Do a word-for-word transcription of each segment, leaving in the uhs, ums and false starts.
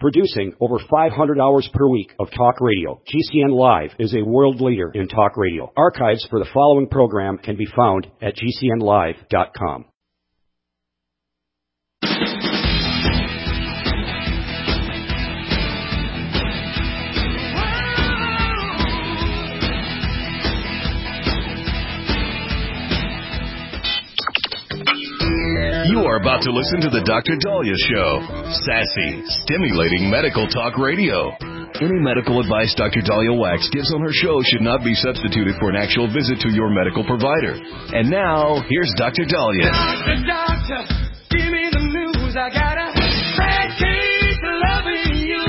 Producing over five hundred hours per week of talk radio, G C N Live is a world leader in talk radio. Archives for the following program can be found at G C N live dot com. You are about to listen to the Doctor Daliah Show. Sassy, stimulating medical talk radio. Any medical advice Doctor Daliah Wax gives on her show should not be substituted for an actual visit to your medical provider. And now, here's Doctor Daliah. Doctor, doctor, give me the news. I got a bad case of loving you.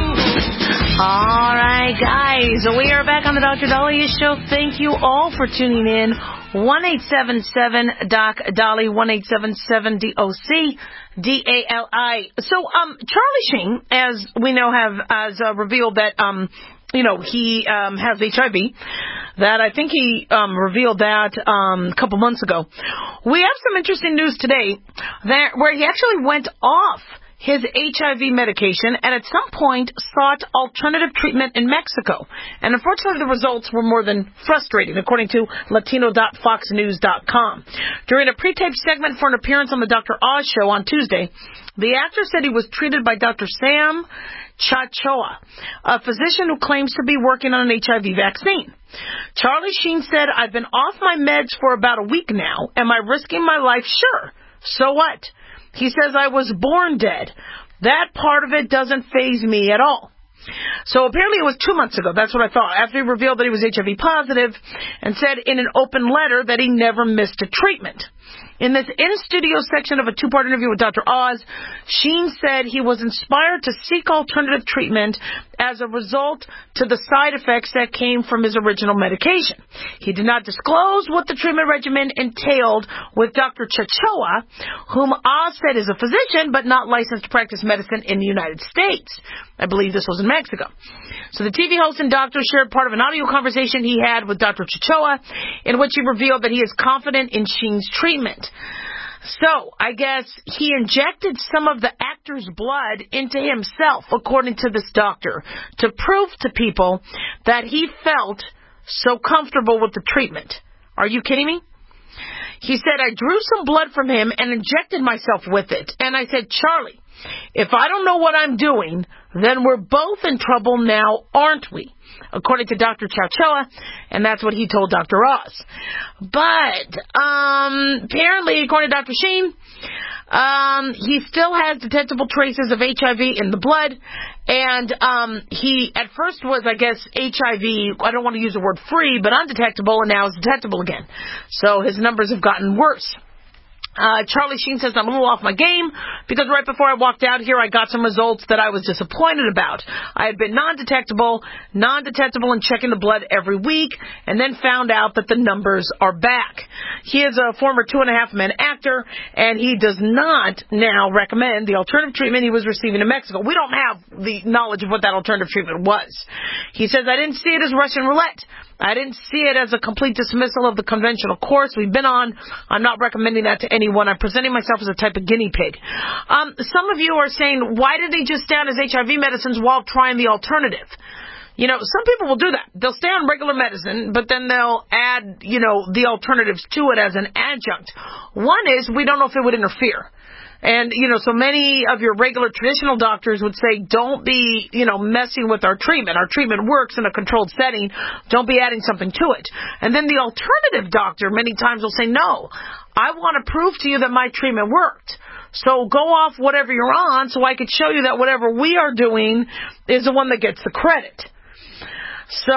All right, guys, we are back on the Doctor Daliah Show. Thank you all for tuning in. one eight seven seven Doc Dolly, one eight seven seven D O C D A L I. So, um, Charlie Sheen, as we know, have has uh, revealed that, um, you know, he um, has H I V. That I think he um, revealed that um, a couple months ago. We have some interesting news today that where he actually went off his H I V medication and at some point sought alternative treatment in Mexico. And unfortunately, the results were more than frustrating, according to Latino dot fox news dot com. During a pre-taped segment for an appearance on the Doctor Oz show on Tuesday, the actor said he was treated by Doctor Sam Chachoa, a physician who claims to be working on an H I V vaccine. Charlie Sheen said, "I've been off my meds for about a week now. Am I risking my life? Sure. So what? He says, I was born dead. That part of it doesn't faze me at all." So apparently it was two months ago. That's what I thought. After he revealed that he was H I V positive and said in an open letter that he never missed a treatment. In this in-studio section of a two-part interview with Doctor Oz, Sheen said he was inspired to seek alternative treatment as a result to the side effects that came from his original medication. He did not disclose what the treatment regimen entailed with Doctor Chachoa, whom Oz said is a physician but not licensed to practice medicine in the United States. I believe this was in Mexico. So the T V host and doctor shared part of an audio conversation he had with Doctor Chachoa in which he revealed that he is confident in Sheen's treatment. So, I guess he injected some of the actor's blood into himself, according to this doctor, to prove to people that he felt so comfortable with the treatment. Are you kidding me? He said, I drew some blood from him and injected myself with it. And I said, Charlie, if I don't know what I'm doing, then we're both in trouble now, aren't we? According to Doctor Chachoa, and that's what he told Doctor Oz. But, um, apparently, according to Doctor Sheen, um, he still has detectable traces of H I V in the blood, and um, he at first was, I guess, H I V, I don't want to use the word free, but undetectable, and now it's detectable again. So his numbers have gotten worse. Uh, Charlie Sheen says, I'm a little off my game because right before I walked out here, I got some results that I was disappointed about. I had been non-detectable, non-detectable and checking the blood every week and then found out that the numbers are back. He is a former Two and a Half Men actor and he does not now recommend the alternative treatment he was receiving in Mexico. We don't have the knowledge of what that alternative treatment was. He says, I didn't see it as Russian roulette. I didn't see it as a complete dismissal of the conventional course we've been on. I'm not recommending that to anyone. I'm presenting myself as a type of guinea pig. Um, some of you are saying, why did they just stay on his H I V medicines while trying the alternative? You know, some people will do that. They'll stay on regular medicine, but then they'll add, you know, the alternatives to it as an adjunct. One is, we don't know if it would interfere. And, you know, so many of your regular traditional doctors would say, don't be, you know, messing with our treatment. Our treatment works in a controlled setting. Don't be adding something to it. And then the alternative doctor many times will say, no, I want to prove to you that my treatment worked. So go off whatever you're on so I could show you that whatever we are doing is the one that gets the credit. So,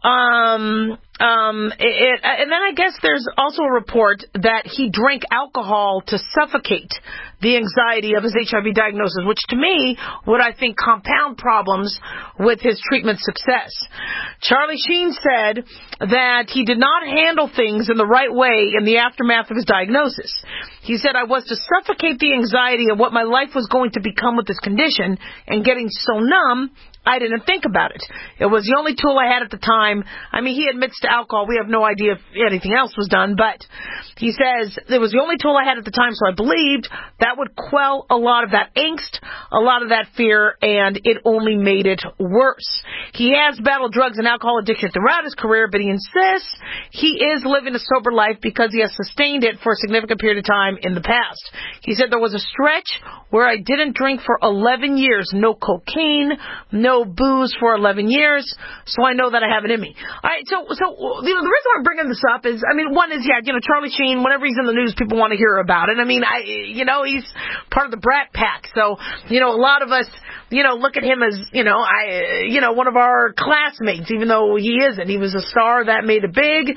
um, um, it, it, and then I guess there's also a report that he drank alcohol to suffocate the anxiety of his H I V diagnosis, which to me would, I think, compound problems with his treatment success. Charlie Sheen said that he did not handle things in the right way in the aftermath of his diagnosis. He said, I was to suffocate the anxiety of what my life was going to become with this condition, and getting so numb, I didn't think about it. It was the only tool I had at the time. I mean, he admits to alcohol. We have no idea if anything else was done, but he says it was the only tool I had at the time, so I believed that would quell a lot of that angst, a lot of that fear, and it only made it worse. He has battled drugs and alcohol addiction throughout his career, but he insists he is living a sober life because he has sustained it for a significant period of time in the past. He said there was a stretch where I didn't drink for eleven years, no cocaine, no booze for eleven years, so I know that I have it in me. All right, so, so you know, the reason I'm bringing this up is, I mean, one is, yeah, you know, Charlie Sheen, whenever he's in the news, people want to hear about it. I mean, I, you know, he's part of the Brat Pack, so, you know, a lot of us, you know, look at him as, you know, I, you know, one of our classmates, even though he isn't. He was a star that made it big.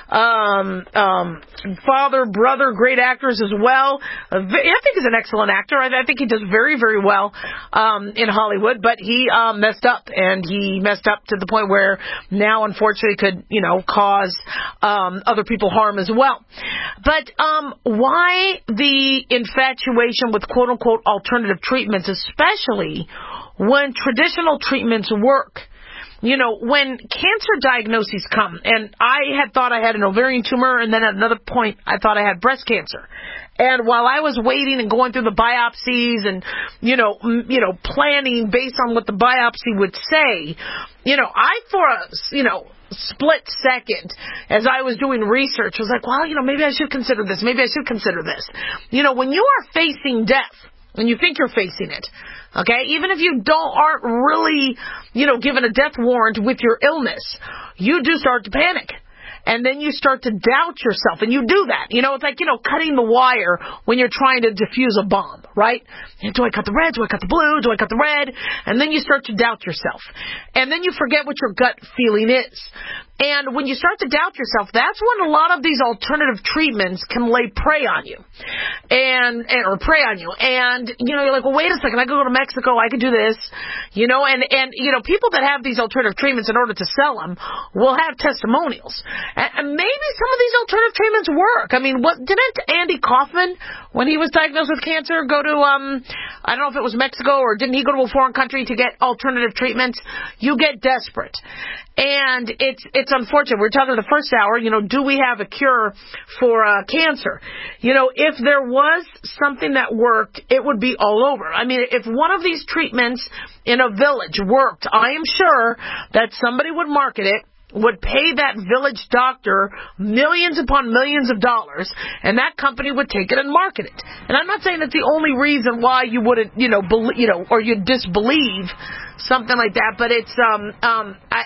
Um, um, father, brother, great actors as well. Uh, I think he's an excellent actor. I, I think he does very, very well um, in Hollywood, but he um, messed up, and he messed up to the point where now, unfortunately, could, you know, cause um, other people harm as well. But um, why the infatuation with quote-unquote alternative treatments, especially when traditional treatments work? You know, when cancer diagnoses come, and I had thought I had an ovarian tumor, and then at another point I thought I had breast cancer. And while I was waiting and going through the biopsies and, you know, m- you know, planning based on what the biopsy would say, you know, I for a, you know, split second as I was doing research was like, well, you know, maybe I should consider this. Maybe I should consider this. You know, when you are facing death, and you think you're facing it, okay, even if you don't aren't really, you know, given a death warrant with your illness, you do start to panic. And then you start to doubt yourself, and you do that. You know, it's like, you know, cutting the wire when you're trying to defuse a bomb, right? And do I cut the red? Do I cut the blue? Do I cut the red? And then you start to doubt yourself. And then you forget what your gut feeling is. And when you start to doubt yourself, that's when a lot of these alternative treatments can lay prey on you. And, and or prey on you. And, you know, you're like, well, wait a second, I could go to Mexico, I could do this. You know, and, and you know, people that have these alternative treatments in order to sell them will have testimonials. And maybe some of these alternative treatments work. I mean, what didn't Andy Kaufman, when he was diagnosed with cancer, go to, um, I don't know if it was Mexico, or didn't he go to a foreign country to get alternative treatments? You get desperate. And it's it's unfortunate. We're talking the first hour, you know, do we have a cure for uh, cancer? You know, if there was something that worked, it would be all over. I mean, if one of these treatments in a village worked, I am sure that somebody would market it, would pay that village doctor millions upon millions of dollars, and that company would take it and market it. And I'm not saying that's the only reason why you wouldn't, you know, believe, you know, or you'd disbelieve something like that, but it's, um, um, I...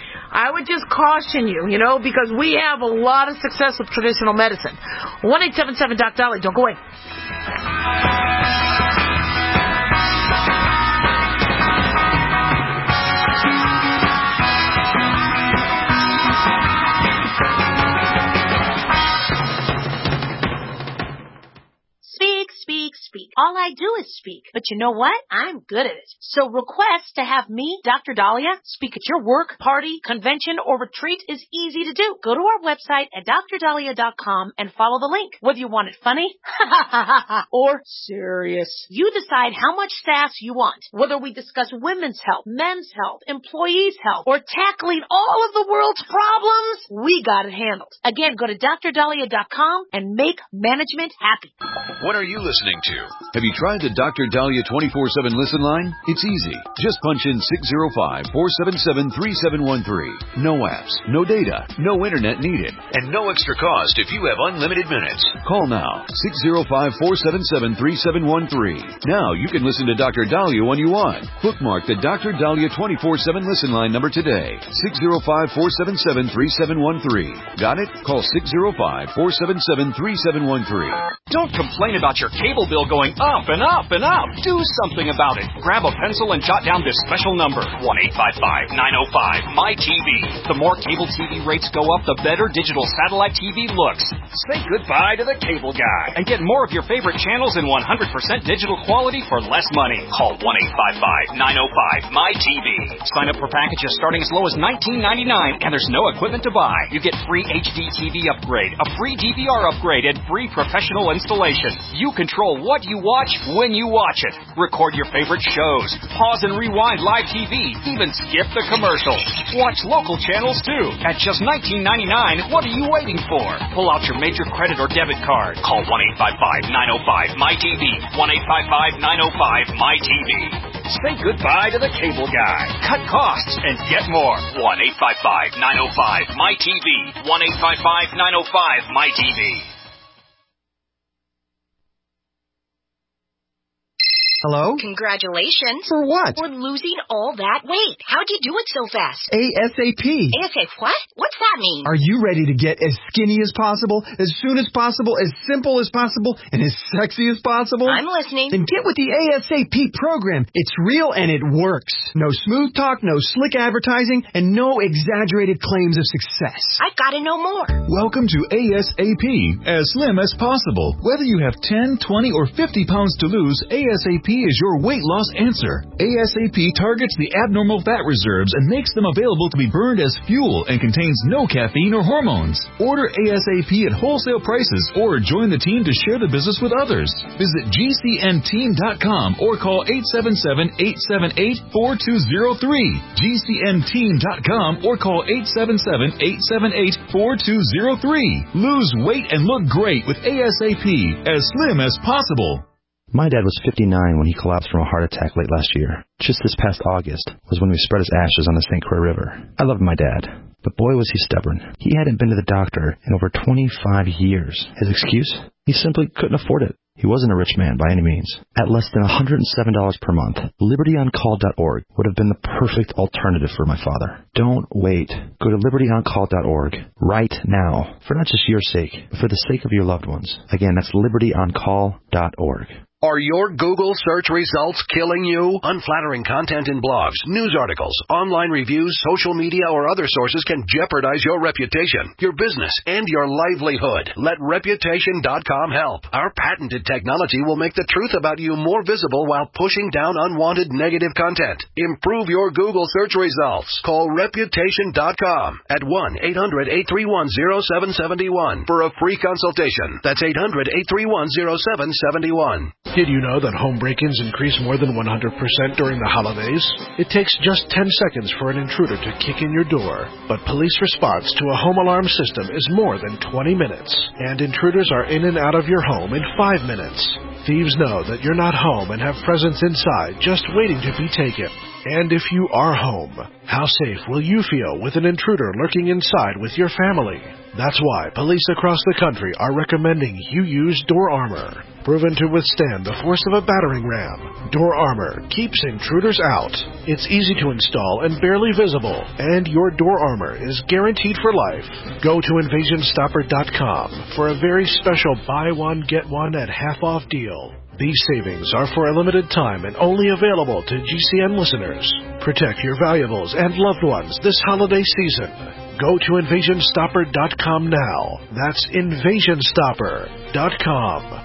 I would just caution you, you know, because we have a lot of success with traditional medicine. one eight seven seven Doc Dolly. Don't go away. Speak, speak, speak. All I do is speak. But you know what? I'm good at it. So request to have me, Doctor Dahlia, speak at your work, party, convention, or retreat is easy to do. Go to our website at D R dahlia dot com and follow the link. Whether you want it funny or serious, you decide how much sass you want. Whether we discuss women's health, men's health, employees' health, or tackling all of the world's problems, we got it handled. Again, go to D R dahlia dot com and make management happy. What are you listening to? Have you tried the Doctor Dahlia twenty-four seven listen line? It's easy. Just punch in six zero five, four seven seven, three seven one three. No apps, no data, no internet needed, and no extra cost if you have unlimited minutes. Call now, six zero five, four seven seven, three seven one three. Now you can listen to Doctor Dahlia when you want. Bookmark the Doctor Dahlia twenty-four seven listen line number today, six zero five, four seven seven, three seven one three. Got it? Call six zero five, four seven seven, three seven one three. Don't complain about your cable bill going up and up and up. Do something about it. Grab a pencil and jot down this special number, one eight five five, nine oh five, M Y T V. The more cable T V rates go up, the better digital satellite T V looks. Say goodbye to the cable guy and get more of your favorite channels in one hundred percent digital quality for less money. Call one eight five five, nine oh five, M Y T V. Sign up for packages starting as low as nineteen ninety-nine, and there's no equipment to buy. You get free H D T V upgrade, a free D V R upgrade, and free professional installation. You control what you want watch when you watch it. Record your favorite shows. Pause and rewind live T V. Even skip the commercials. Watch local channels too. At just nineteen ninety-nine dollars, what are you waiting for? Pull out your major credit or debit card. Call one eight five five, nine oh five, M Y T V. one eight five five, nine oh five, M Y T V. Say goodbye to the cable guy. Cut costs and get more. one eight five five, nine oh five, M Y T V. one eight five five, nine oh five, M Y T V. Hello? Congratulations. For what? For losing all that weight. How'd you do it so fast? ASAP. ASAP what? What's that mean? Are you ready to get as skinny as possible, as soon as possible, as simple as possible, and as sexy as possible? I'm listening. Then get with the ASAP program. It's real and it works. No smooth talk, no slick advertising, and no exaggerated claims of success. I've got to know more. Welcome to ASAP, as slim as possible. Whether you have ten, twenty, or fifty pounds to lose, ASAP is your weight loss answer. ASAP targets the abnormal fat reserves and makes them available to be burned as fuel and contains no caffeine or hormones. Order ASAP at wholesale prices or join the team to share the business with others. Visit G C N team dot com or call eight seven seven, eight seven eight, four two zero three. G C N team dot com or call eight seven seven, eight seven eight, four two zero three. Lose weight and look great with ASAP, as slim as possible. My dad was fifty-nine when he collapsed from a heart attack late last year. Just this past August was when we spread his ashes on the Saint Croix River. I loved my dad, but boy was he stubborn. He hadn't been to the doctor in over twenty-five years. His excuse? He simply couldn't afford it. He wasn't a rich man by any means. At less than one hundred seven dollars per month, liberty on call dot org would have been the perfect alternative for my father. Don't wait. Go to liberty on call dot org right now, for not just your sake, but for the sake of your loved ones. Again, that's liberty on call dot org. Are your Google search results killing you? Unflattering content in blogs, news articles, online reviews, social media, or other sources can jeopardize your reputation, your business, and your livelihood. Let reputation dot com help. Our patented technology will make the truth about you more visible while pushing down unwanted negative content. Improve your Google search results. Call reputation dot com at one eight hundred, eight three one, zero seven seven one for a free consultation. That's eight hundred, eight three one, zero seven seven one. Did you know that home break-ins increase more than one hundred percent during the holidays? It takes just ten seconds for an intruder to kick in your door. But police response to a home alarm system is more than twenty minutes. And intruders are in and out of your home in five minutes. Thieves know that you're not home and have presents inside just waiting to be taken. And if you are home, how safe will you feel with an intruder lurking inside with your family? That's why police across the country are recommending you use Door Armor. Proven to withstand the force of a battering ram, Door Armor keeps intruders out. It's easy to install and barely visible, and your Door Armor is guaranteed for life. Go to invasion stopper dot com for a very special buy one, get one at half-off deal. These savings are for a limited time and only available to G C N listeners. Protect your valuables and loved ones this holiday season. Go to invasion stopper dot com now. That's invasion stopper dot com.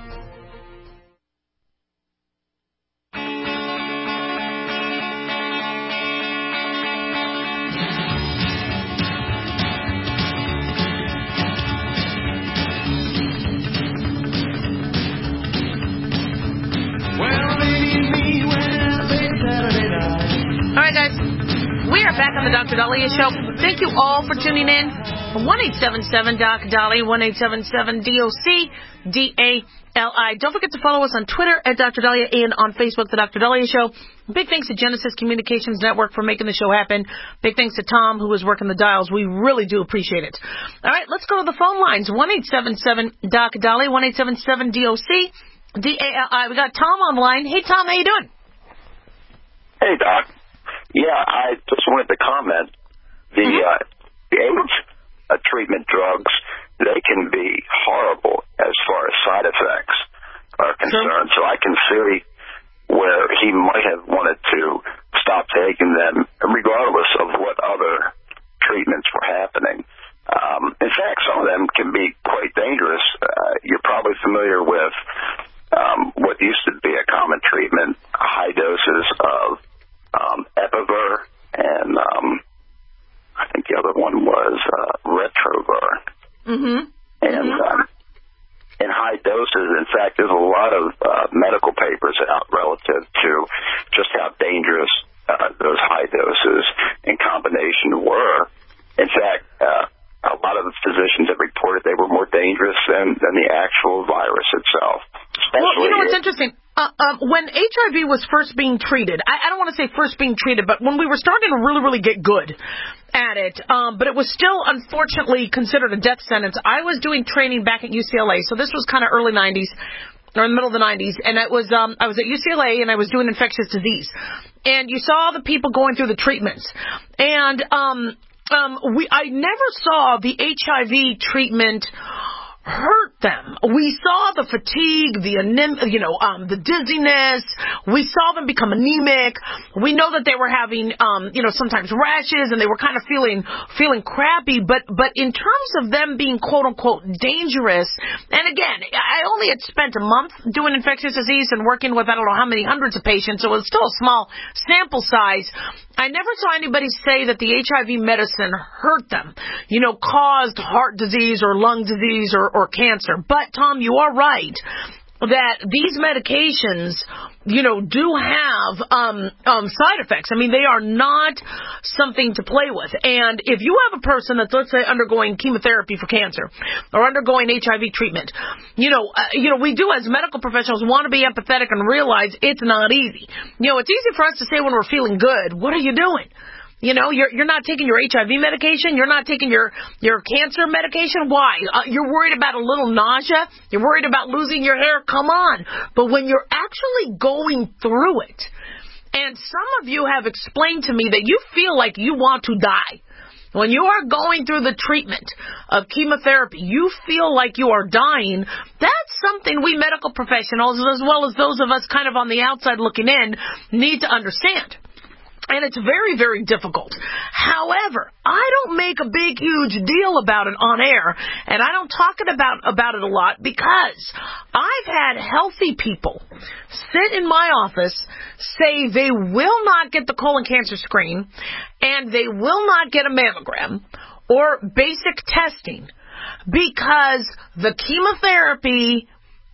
We are back on the Doctor Dahlia Show. Thank you all for tuning in. one eight seven seven Doc Dolly, one eight seven seven D O C D A L I. Don't forget to follow us on Twitter at Doctor Dahlia and on Facebook, The Doctor Dahlia Show. Big thanks to Genesis Communications Network for making the show happen. Big thanks to Tom, who is working the dials. We really do appreciate it. All right, let's go to the phone lines. one eight seven seven Doc Dolly, one eight seven seven D O C D A L I. We got Tom on the line. Hey, Tom, how you doing? Hey, Doc. Yeah, I just wanted to comment. The, mm-hmm. uh, the AIDS uh, treatment drugs, they can be horrible as far as side effects are concerned. Sure. So I can see where he might have wanted to stop taking them, regardless of what other treatments were happening. Um, in fact, some of them can be quite dangerous. Uh, you're probably familiar with um, what used to be a common treatment, high doses of Um, Epiver, and um, I think the other one was uh, Retrover. Mm-hmm. And mm-hmm. Um, in high doses, in fact, there's a lot of uh, medical doses in combination were. In fact, uh, a lot of the physicians have reported they were more dangerous than, than the actual virus itself. Well, you know what's interesting? Uh, um, when H I V was first being treated, I, I don't want to say first being treated, but when we were starting to really, really get good at it, um, but it was still, unfortunately, considered a death sentence. I was doing training back at U C L A, so this was kind of early nineties, or in the middle of the nineties, and it was um, I was at U C L A, and I was doing infectious disease. And you saw the people going through the treatments. And um, um, we I never saw the H I V treatment hurt them. We saw the fatigue, the anem- you know, um, the dizziness. We saw them become anemic. We know that they were having, um, you know, sometimes rashes, and they were kind of feeling feeling crappy. But but in terms of them being quote unquote dangerous, and again, I only had spent a month doing infectious disease and working with I don't know how many hundreds of patients, so it was still a small sample size. I never saw anybody say that the H I V medicine hurt them, you know, caused heart disease or lung disease or, or cancer. But, Tom, you are right that these medications, you know, do have um, um, side effects. I mean, they are not something to play with. And if you have a person that's, let's say, undergoing chemotherapy for cancer or undergoing H I V treatment, you know, uh, you know, we do as medical professionals want to be empathetic and realize it's not easy. You know, it's easy for us to say when we're feeling good, what are you doing? You know, you're you're not taking your H I V medication. You're not taking your, your cancer medication. Why? Uh, you're worried about a little nausea. You're worried about losing your hair. Come on. But when you're actually going through it, and some of you have explained to me that you feel like you want to die. When you are going through the treatment of chemotherapy, you feel like you are dying. That's something we medical professionals, as well as those of us kind of on the outside looking in, need to understand. And it's very, very difficult. However, I don't make a big, huge deal about it on air, and I don't talk about, about it a lot because I've had healthy people sit in my office say they will not get the colon cancer screen and they will not get a mammogram or basic testing because the chemotherapy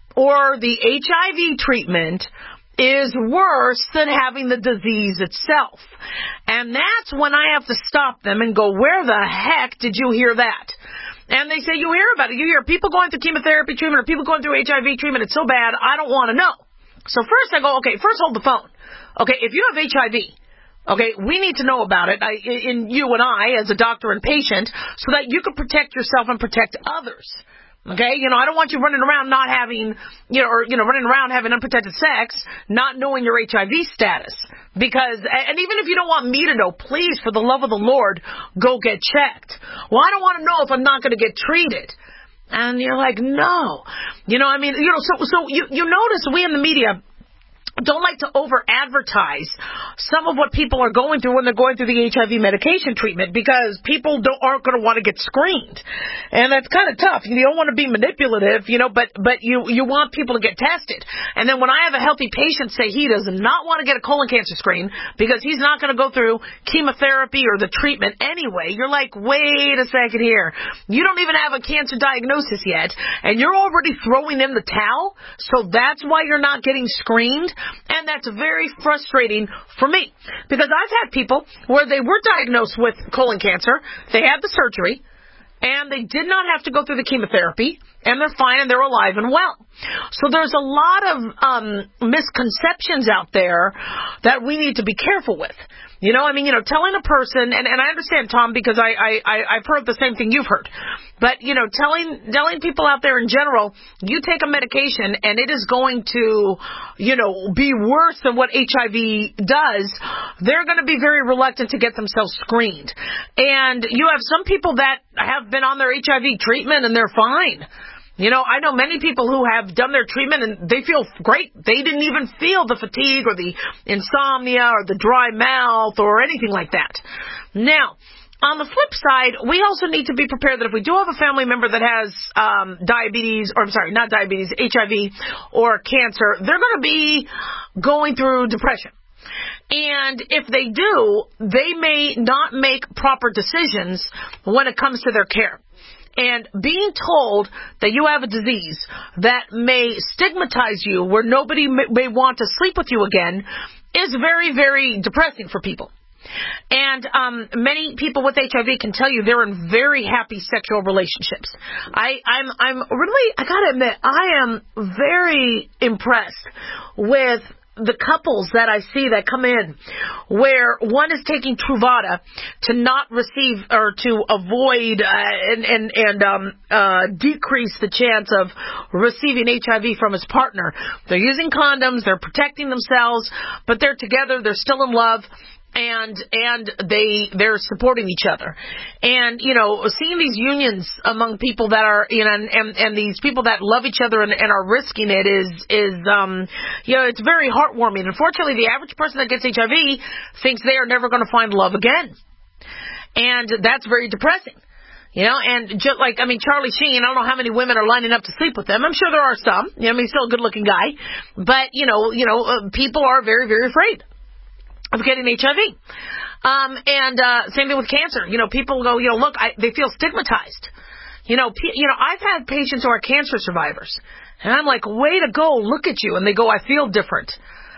or the H I V treatment is worse than having the disease itself. And that's when I have to stop them and go, where the heck did you hear that? And they say, you hear about it. You hear people going through chemotherapy treatment or people going through H I V treatment. It's so bad, I don't want to know. So first I go, okay, first hold the phone. Okay, if you have H I V, okay, we need to know about it, I, in you and I, as a doctor and patient, so that you can protect yourself and protect others. Okay, you know, I don't want you running around not having, you know, or, you know, running around having unprotected sex, not knowing your H I V status. Because, and even if you don't want me to know, please, for the love of the Lord, go get checked. Well, I don't want to know if I'm not going to get treated. And you're like, no. You know, I mean, you know, so, so you, you notice we in the media don't like to over-advertise some of what people are going through when they're going through the H I V medication treatment because people don't, aren't going to want to get screened. And that's kind of tough. You don't want to be manipulative, you know, but, but you, you want people to get tested. And then when I have a healthy patient say he does not want to get a colon cancer screen because he's not going to go through chemotherapy or the treatment anyway, you're like, wait a second here. You don't even have a cancer diagnosis yet, and you're already throwing in the towel, so that's why you're not getting screened. And that's very frustrating for me because I've had people where they were diagnosed with colon cancer, they had the surgery, and they did not have to go through the chemotherapy, and they're fine and they're alive and well. So there's a lot of um, misconceptions out there that we need to be careful with. You know, I mean, you know, telling a person, and, and I understand, Tom, because I, I, I, I've heard the same thing you've heard. But, you know, telling telling people out there in general, you take a medication and it is going to, you know, be worse than what H I V does, they're going to be very reluctant to get themselves screened. And you have some people that have been on their H I V treatment and they're fine. You know, I know many people who have done their treatment and they feel great. They didn't even feel the fatigue or the insomnia or the dry mouth or anything like that. Now, on the flip side, we also need to be prepared that if we do have a family member that has um, diabetes, or I'm sorry, not diabetes, H I V or cancer, they're going to be going through depression. And if they do, they may not make proper decisions when it comes to their care. And being told that you have a disease that may stigmatize you where nobody may, may want to sleep with you again is very, very depressing for people. And um, many people with H I V can tell you they're in very happy sexual relationships. I, I'm, I'm really, I gotta admit, I am very impressed with the couples that I see that come in where one is taking Truvada to not receive or to avoid uh, and and, and um, uh, decrease the chance of receiving H I V from his partner. They're using condoms, they're protecting themselves, but they're together, they're still in love. And, and they, they're supporting each other. And, you know, seeing these unions among people that are, you know, and, and, and these people that love each other and, and are risking it is, is, um, you know, it's very heartwarming. Unfortunately, the average person that gets H I V thinks they are never going to find love again. And that's very depressing. You know, and just like, I mean, Charlie Sheen, I don't know how many women are lining up to sleep with him. I'm sure there are some. You know, I mean, he's still a good looking guy. But, you know, you know, uh, people are very, very afraid of getting H I V. Um, and, uh, same thing with cancer. You know, people go, you know, look, I, they feel stigmatized. You know, p- you know, I've had patients who are cancer survivors. And I'm like, way to go, look at you. And they go, I feel different.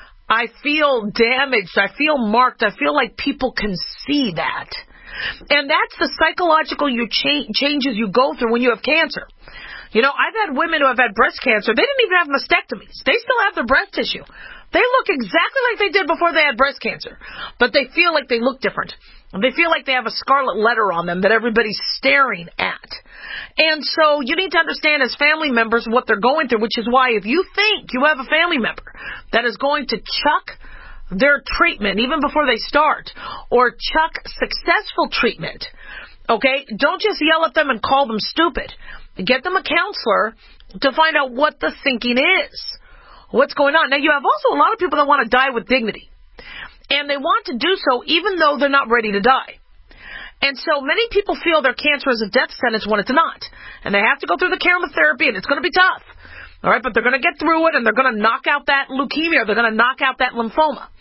I feel damaged. I feel marked. I feel like people can see that. And that's the psychological you cha- changes you go through when you have cancer. You know, I've had women who have had breast cancer. They didn't even have mastectomies. They still have their breast tissue. They look exactly like they did before they had breast cancer, but they feel like they look different. They feel like they have a scarlet letter on them that everybody's staring at. And so you need to understand as family members what they're going through, which is why if you think you have a family member that is going to chuck their treatment even before they start or chuck successful treatment, okay, don't just yell at them and call them stupid. Get them a counselor to find out what the thinking is. What's going on? Now, you have also a lot of people that want to die with dignity. And they want to do so even though they're not ready to die. And so many people feel their cancer is a death sentence when it's not. And they have to go through the chemotherapy, and it's going to be tough. All right, but they're going to get through it, and they're going to knock out that leukemia. They're going to knock out that lymphoma.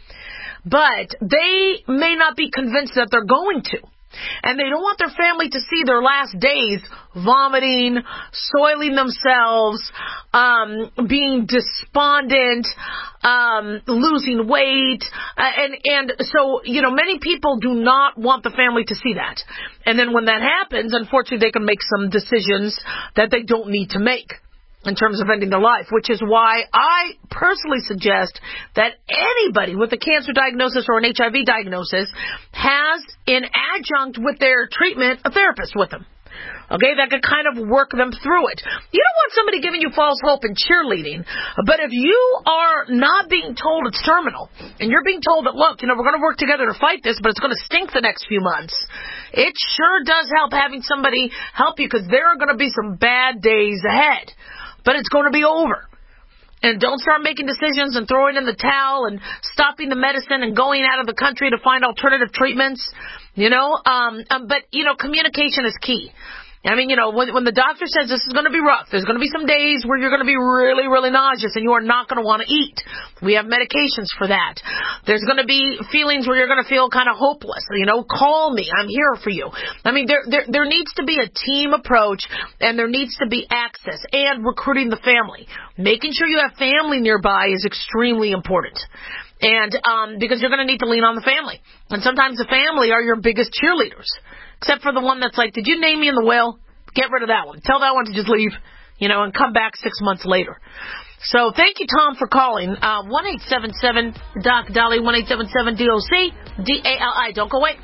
But they may not be convinced that they're going to. And they don't want their family to see their last days vomiting, soiling themselves, um, being despondent, um, losing weight. Uh, and, and so, you know, many people do not want the family to see that. And then when that happens, unfortunately, they can make some decisions that they don't need to make in terms of ending their life, which is why I personally suggest that anybody with a cancer diagnosis or an H I V diagnosis has, in adjunct with their treatment, a therapist with them. Okay, that could kind of work them through it. You don't want somebody giving you false hope and cheerleading, but if you are not being told it's terminal, and you're being told that, look, you know, we're going to work together to fight this, but it's going to stink the next few months, it sure does help having somebody help you, because there are going to be some bad days ahead. But it's going to be over. And don't start making decisions and throwing in the towel and stopping the medicine and going out of the country to find alternative treatments. You know, um, um, but, you know, communication is key. I mean, you know, when, when the doctor says this is going to be rough, there's going to be some days where you're going to be really, really nauseous and you are not going to want to eat. We have medications for that. There's going to be feelings where you're going to feel kind of hopeless. You know, call me. I'm here for you. I mean, there, there, there needs to be a team approach, and there needs to be access and recruiting the family. Making sure you have family nearby is extremely important. And, um, because you're going to need to lean on the family. And sometimes the family are your biggest cheerleaders. Except for the one that's like, did you name me in the will? Get rid of that one. Tell that one to just leave, you know, and come back six months later. So thank you, Tom, for calling. Uh, one eight seven seven D O C Dolly, one eight seven seven D O C D A L I. Don't go away.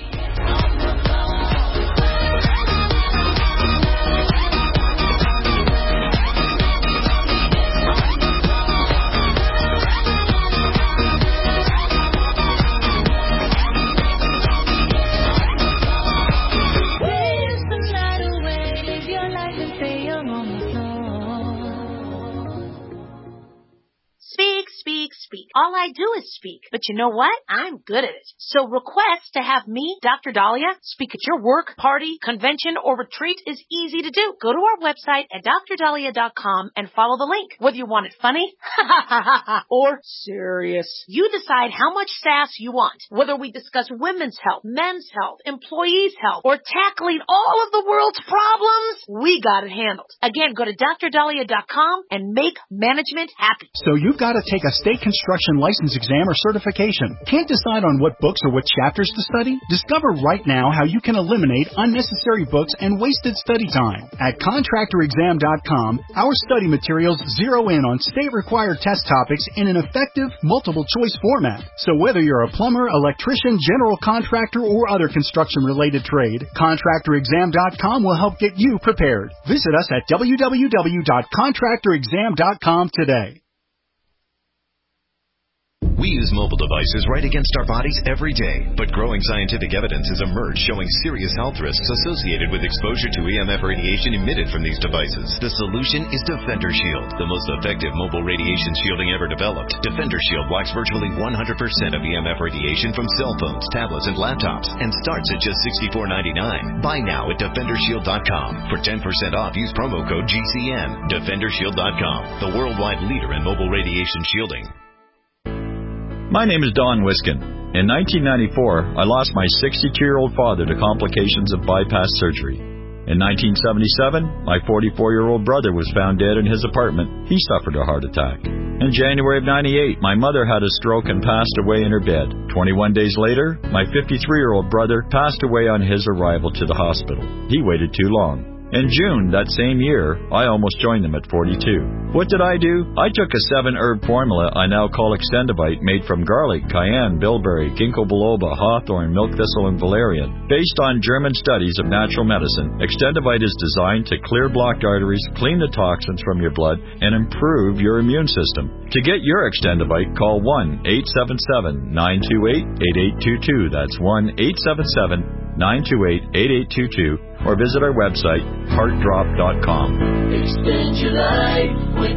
Speak, speak, speak. All I do is speak. But you know what? I'm good at it. So request to have me, Doctor Dahlia, speak at your work, party, convention, or retreat is easy to do. Go to our website at dr dahlia dot com and follow the link. Whether you want it funny or serious, you decide how much sass you want. Whether we discuss women's health, men's health, employees' health, or tackling all of the world's problems, we got it handled. Again, go to dr dahlia dot com and make management happy. So you've got to take a state construction construction license exam or certification? Can't decide on what books or what chapters to study? Discover right now how you can eliminate unnecessary books and wasted study time. At contractor exam dot com, our study materials zero in on state-required test topics in an effective, multiple-choice format. So whether you're a plumber, electrician, general contractor, or other construction-related trade, contractor exam dot com will help get you prepared. Visit us at w w w dot contractor exam dot com today. We use mobile devices right against our bodies every day, but growing scientific evidence has emerged showing serious health risks associated with exposure to E M F radiation emitted from these devices. The solution is Defender Shield, the most effective mobile radiation shielding ever developed. Defender Shield blocks virtually one hundred percent of E M F radiation from cell phones, tablets, and laptops, and starts at just sixty-four ninety-nine. Buy now at defender shield dot com. For ten percent off, use promo code G C N. defender shield dot com, the worldwide leader in mobile radiation shielding. My name is Don Wiskin. In nineteen ninety-four, I lost my sixty-two-year-old father to complications of bypass surgery. In nineteen seventy-seven, my forty-four-year-old brother was found dead in his apartment. He suffered a heart attack. In January of ninety-eight, my mother had a stroke and passed away in her bed. twenty-one days later, my fifty-three-year-old brother passed away on his arrival to the hospital. He waited too long. In June that same year, I almost joined them at forty-two. What did I do? I took a seven-herb formula I now call Extendivite, made from garlic, cayenne, bilberry, ginkgo biloba, hawthorn, milk thistle, and valerian. Based on German studies of natural medicine, Extendivite is designed to clear blocked arteries, clean the toxins from your blood, and improve your immune system. To get your Extendivite, call one eight seven seven, nine two eight, eight eight two two. That's one eight seven seven, nine two eight, eight eight two two. Or visit our website, heart drop dot com. Extend your life with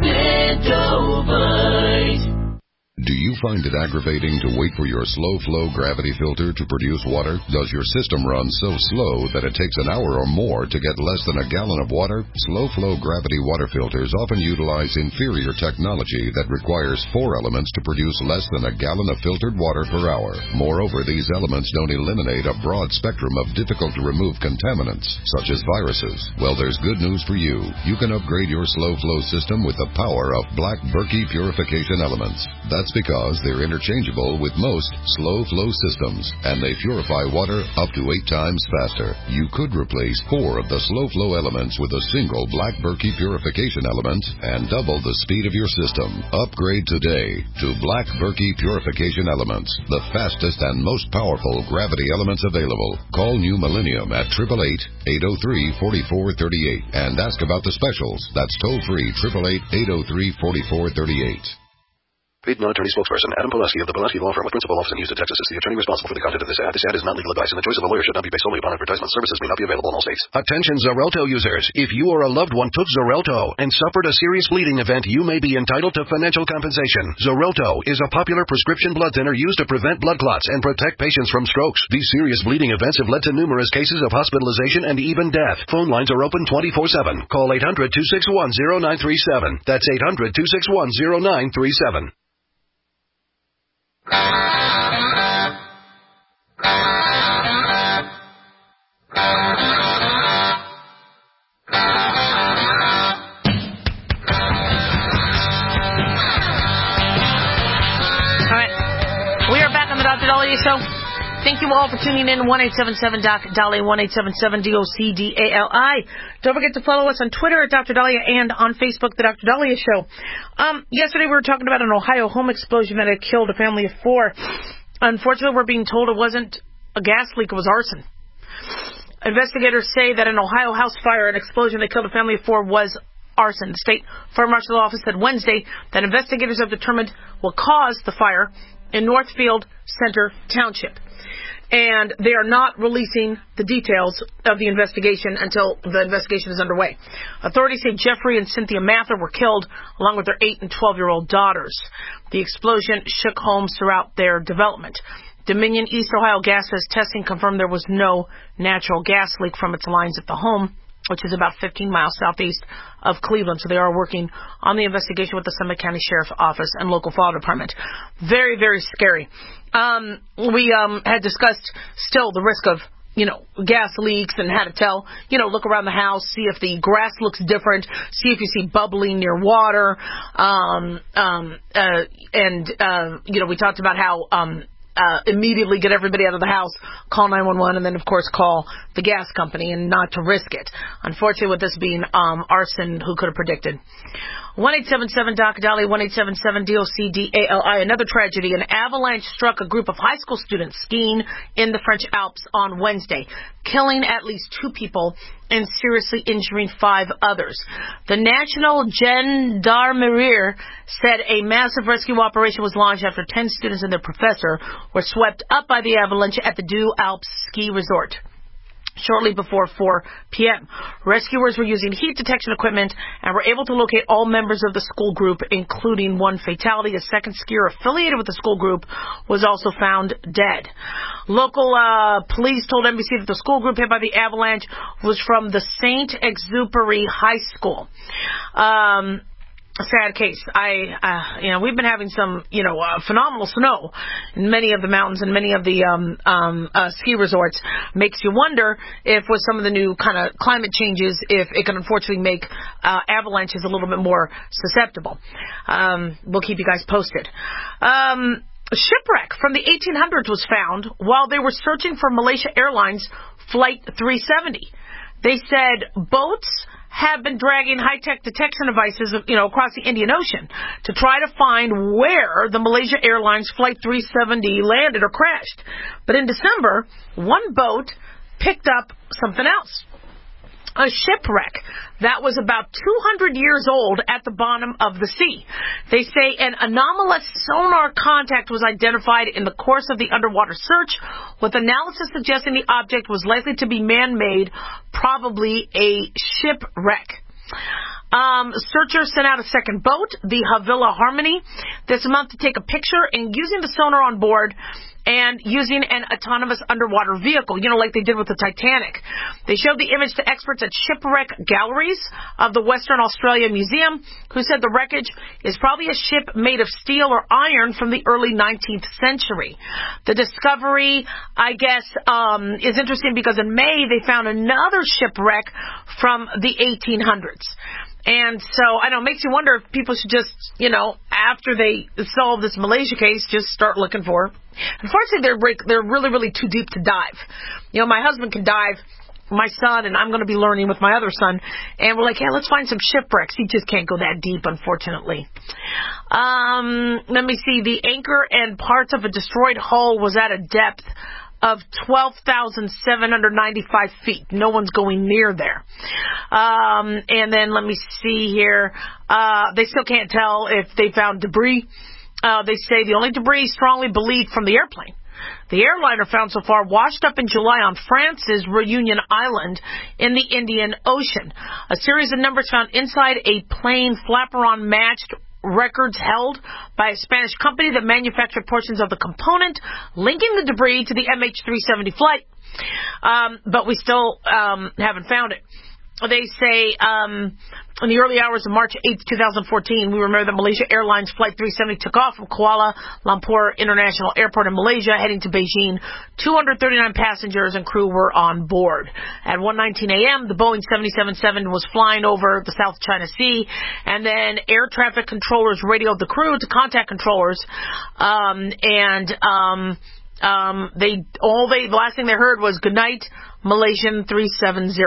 Extendovite. Do you find it aggravating to wait for your slow-flow gravity filter to produce water? Does your system run so slow that it takes an hour or more to get less than a gallon of water? Slow-flow gravity water filters often utilize inferior technology that requires four elements to produce less than a gallon of filtered water per hour. Moreover, these elements don't eliminate a broad spectrum of difficult-to-remove contaminants, such as viruses. Well, there's good news for you. You can upgrade your slow-flow system with the power of Black Berkey purification elements. That's because they're interchangeable with most slow-flow systems, and they purify water up to eight times faster. You could replace four of the slow-flow elements with a single Black Berkey purification element and double the speed of your system. Upgrade today to Black Berkey purification elements, the fastest and most powerful gravity elements available. Call New Millennium at eight eight eight, eight oh three, four four three eight and ask about the specials. That's toll-free, eight eight eight, eight oh three, four four three eight. Paid non-attorney spokesperson Adam Pulaski of the Pulaski Law Firm with principal office in Houston, Texas is the attorney responsible for the content of this ad. This ad is not legal advice, and the choice of a lawyer should not be based solely upon advertisement. Services may not be available in all states. Attention Xarelto users. If you or a loved one took Xarelto and suffered a serious bleeding event, you may be entitled to financial compensation. Xarelto is a popular prescription blood thinner used to prevent blood clots and protect patients from strokes. These serious bleeding events have led to numerous cases of hospitalization and even death. Phone lines are open twenty-four seven. Call eight hundred, two six one, zero nine three seven. That's eight hundred, two six one, zero nine three seven. All right. We are back on the Doctor Dahlia Show. Thank you all for tuning in. one eight seven seven D O C Dahlia, one eight seven seven D O C D A L I. Don't forget to follow us on Twitter at Doctor Dahlia and on Facebook, The Doctor Dahlia Show. Um, yesterday we were talking about an Ohio home explosion that had killed a family of four. Unfortunately, we're being told it wasn't a gas leak, it was arson. Investigators say that an Ohio house fire, an explosion that killed a family of four, was arson. The state fire marshal's office said Wednesday that investigators have determined what caused the fire in Northfield Center Township. And they are not releasing the details of the investigation until the investigation is underway. Authorities say Jeffrey and Cynthia Mather were killed along with their eight and twelve-year-old daughters. The explosion shook homes throughout their development. Dominion East Ohio Gas says testing confirmed there was no natural gas leak from its lines at the home, which is about fifteen miles southeast of Cleveland. So they are working on the investigation with the Summit County Sheriff's Office and local fire department. Very, very scary. Um, we um, had discussed still the risk of you know, gas leaks and how to tell, you know, look around the house, see if the grass looks different, see if you see bubbling near water. Um, um, uh, and, uh, you know, we talked about how, um, Uh, immediately get everybody out of the house, call nine one one, and then, of course, call the gas company and not to risk it. Unfortunately, with this being um, arson, who could have predicted? one eight seven seven D O C D A L I, one eight seven seven D O C D A L I. Another tragedy. An avalanche struck a group of high school students skiing in the French Alps on Wednesday, killing at least two people and seriously injuring five others. The National Gendarmerie said a massive rescue operation was launched after ten students and their professor were swept up by the avalanche at the Deux Alpes ski resort shortly before four p.m. Rescuers were using heat detection equipment and were able to locate all members of the school group, including one fatality. A second skier affiliated with the school group was also found dead. Local uh, police told N B C that the school group hit by the avalanche was from the Saint-Exupéry High School. Um... Sad case. I, uh, you know, we've been having some, you know, uh, phenomenal snow in many of the mountains and many of the um, um, uh, ski resorts. Makes you wonder if, with some of the new kind of climate changes, if it can unfortunately make uh, avalanches a little bit more susceptible. Um, we'll keep you guys posted. Um, a shipwreck from the eighteen hundreds was found while they were searching for Malaysia Airlines Flight three seventy. They said boats have been dragging high-tech detection devices, you know, across the Indian Ocean to try to find where the Malaysia Airlines Flight three seventy landed or crashed. But in December, one boat picked up something else. A shipwreck that was about two hundred years old at the bottom of the sea. They say an anomalous sonar contact was identified in the course of the underwater search, with analysis suggesting the object was likely to be man-made, probably a shipwreck. Um, searchers sent out a second boat, the Havila Harmony, this month to take a picture, and using the sonar on board and using an autonomous underwater vehicle, you know, like they did with the Titanic. They showed the image to experts at Shipwreck Galleries of the Western Australia Museum, who said the wreckage is probably a ship made of steel or iron from the early nineteenth century. The discovery, I guess, um, is interesting because in May they found another shipwreck from the eighteen hundreds. And so, I know, it makes you wonder if people should just, you know, after they solve this Malaysia case, just start looking for. Unfortunately, they're break, they're really, really too deep to dive. You know, my husband can dive, my son, and I'm going to be learning with my other son. And we're like, yeah, let's find some shipwrecks. He just can't go that deep, unfortunately. Um, let me see. The anchor and parts of a destroyed hull was at a depth of twelve thousand seven hundred ninety-five feet. No one's going near there. Um, and then let me see here. Uh, they still can't tell if they found debris. Uh, they say the only debris strongly believed from the airplane. The airliner found so far washed up in July on France's Reunion Island in the Indian Ocean. A series of numbers found inside a plane flaperon matched records held by a Spanish company that manufactured portions of the component, linking the debris to the M H three seventy flight. Um, but we still um, haven't found it. They say um, in the early hours of March eighth, twenty fourteen, we remember that Malaysia Airlines Flight three seventy took off from Kuala Lumpur International Airport in Malaysia, heading to Beijing. two hundred thirty-nine passengers and crew were on board. At one nineteen a.m., the Boeing seven seventy-seven was flying over the South China Sea, and then air traffic controllers radioed the crew to contact controllers, um, and um, um, they all they the last thing they heard was "Good night, Malaysian three seventy."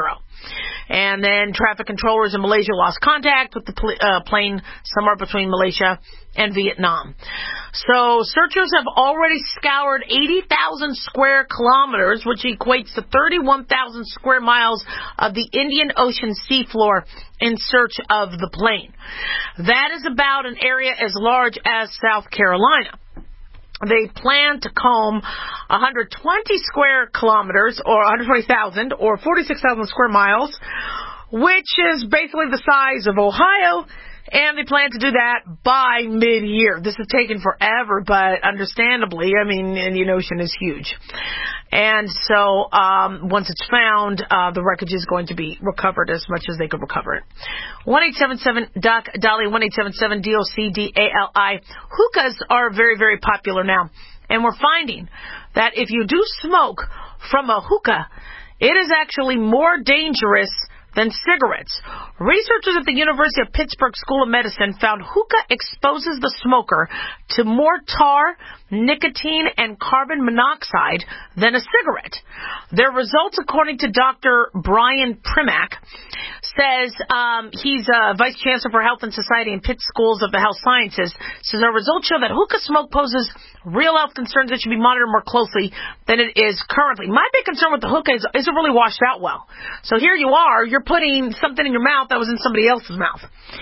And then traffic controllers in Malaysia lost contact with the pl- uh, plane somewhere between Malaysia and Vietnam. So searchers have already scoured eighty thousand square kilometers, which equates to thirty-one thousand square miles of the Indian Ocean seafloor in search of the plane. That is about an area as large as South Carolina. They plan to comb one hundred twenty square kilometers, or one hundred twenty thousand, or forty-six thousand square miles, which is basically the size of Ohio, and they plan to do that by mid-year. This is taking forever, but understandably, I mean, the Indian Ocean is huge. And so um, once it's found, uh, the wreckage is going to be recovered as much as they could recover it. one eight seven seven D O C D A L I, one eight seven seven D O C D A L I. Hookahs are very, very popular now. And we're finding that if you do smoke from a hookah, it is actually more dangerous than cigarettes. Researchers at the University of Pittsburgh School of Medicine found hookah exposes the smoker to more tar, nicotine, and carbon monoxide than a cigarette. Their results, according to Doctor Brian Primack, says um, he's a vice chancellor for health and society in Pitt Schools of the Health Sciences, says our results show that hookah smoke poses real health concerns that should be monitored more closely than it is currently. My big concern with the hookah is, is it really washed out well? So here you are, you're putting something in your mouth that was in somebody else's mouth.